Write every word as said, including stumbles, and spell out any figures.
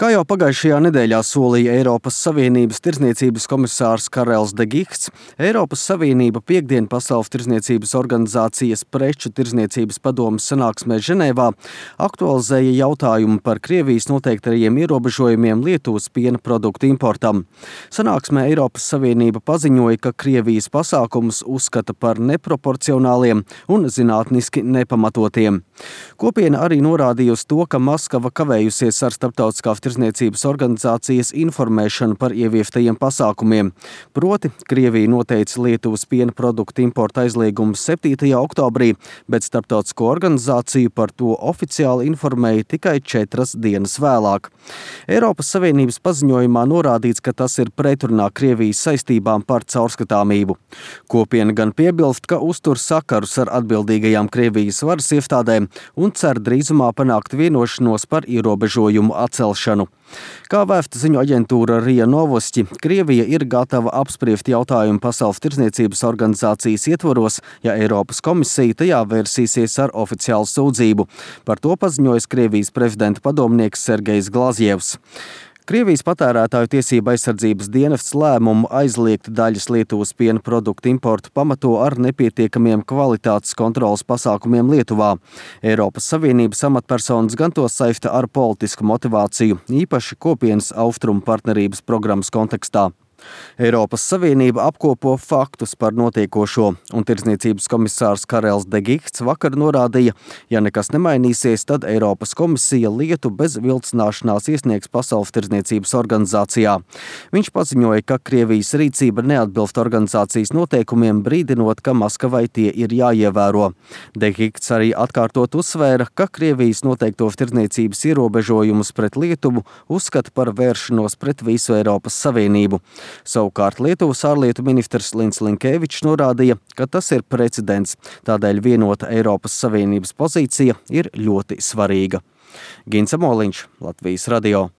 Kā jau pagājušajā nedēļā solīja Eiropas Savienības tirdzniecības komisārs Karels de Guihts, Eiropas Savienība piektdien Pasaules tirdzniecības organizācijas preču tirdzniecības padomes sanāksmē Ženēvā aktualizēja jautājumu par Krievijas noteiktajiem ierobežojumiem Lietuvas piena produktu importam. Sanāksmē Eiropas Savienība paziņoja, ka Krievijas pasākumus uzskata par neproporcionāliem un zinātniski nepamatotiem. Kopiena arī norādīja uz to, ka Maskava kavējusies ar starptautiskā tirdzniecības organizācijas informēšanu par ieviestajiem pasākumiem. Proti, Krievija noteica Lietuvas piena produktu importa aizliegumu septītajā oktobrī, bet starptautisko organizāciju par to oficiāli informēja tikai četras dienas vēlāk. Eiropas Savienības paziņojumā norādīts, ka tas ir pretrunā Krievijas saistībām par caurskatāmību. Kopiena gan piebilst, ka uztur sakarus ar atbildīgajām Krievijas varas iestādēm un cer drīzumā panākt vienošanos par ierobežojumu atcelšanu. Kā vēsta ziņu aģentūra Rija Novosti, Krievija ir gatava apspriest jautājumu Pasaules tirdzniecības organizācijas ietvaros, ja Eiropas komisija tajā vērsīsies ar oficiālu sūdzību. Par to paziņojas Krievijas prezidenta padomnieks Sergejs Glazjevs. Krievijas patērētāju tiesība aizsardzības dienests lēmumu aizliegt daļas Lietuvas piena produktu importu pamato ar nepietiekamiem kvalitātes kontrolas pasākumiem Lietuvā. Eiropas Savienības amatpersonas gan to saista ar politisku motivāciju, īpaši kopienas austrumu partnerības programmas kontekstā. Eiropas Savienība apkopo faktus par notiekošo, un tirdzniecības komisārs Karels de Guihts vakar norādīja, ja nekas nemainīsies, tad Eiropas komisija lietu bez vilcināšanās iesniegs Pasaules tirdzniecības organizācijā. Viņš paziņoja, ka Krievijas rīcība neatbilst organizācijas noteikumiem, brīdinot, ka Maskavai tie ir jāievēro. De Guihts arī atkārtot uzsvēra, ka Krievijas noteiktos tirdzniecības ierobežojumus pret Lietuvu uzskata par vēršanos pret visu Eiropas Savienību. Savukārt Lietuvas ārlietu ministrs Lins Linkevičs norādīja, ka tas ir precedents, tādēļ vienota Eiropas Savienības pozīcija ir ļoti svarīga. Gins Amoliņš, Latvijas radio.